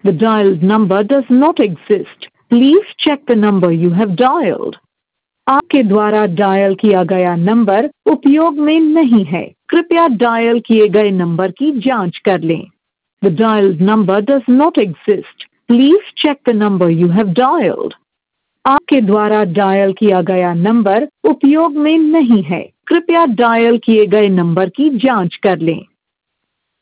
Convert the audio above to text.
The dialed number does not exist. Please check the number you have dialed. आपके द्वारा dial किया गया number उपयोग में नहीं है। कृपया डायल किए गए नंबर की जांच कर लें। The dialed number does not exist. Please check the number you have dialed. आपके द्वारा डायल किया गया नंबर उपयोग में नहीं है। कृपया डायल किए गए नंबर की जांच कर लें।